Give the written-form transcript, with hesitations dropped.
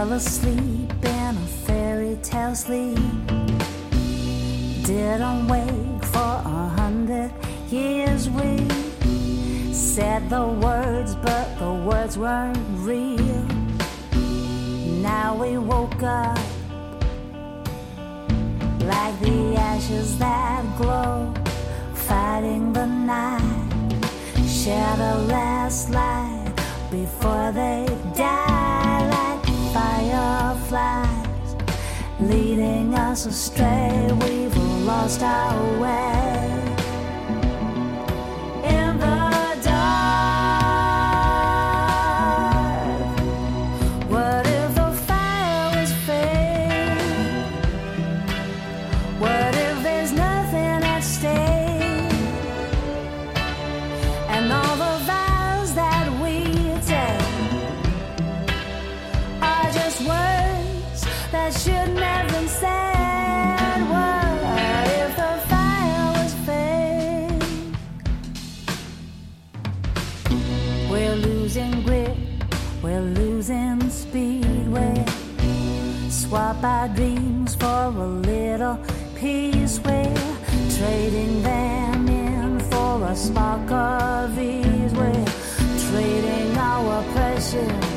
fell asleep in a fairy tale sleep. Didn't wake for 100 years. We said the words, but the words weren't real. Now we woke up like the ashes that glow, fighting the night, shared a last light before they die, like fireflies leading us astray. We've lost our way in the dark. What if the fire was fake? What if there's nothing at stake? And all the vows that we take are just words that should never been said. What if the fire was fake? We're losing grip, we're losing speed. We swap our dreams for a little peace. We're trading them in for a spark of ease. We're trading our precious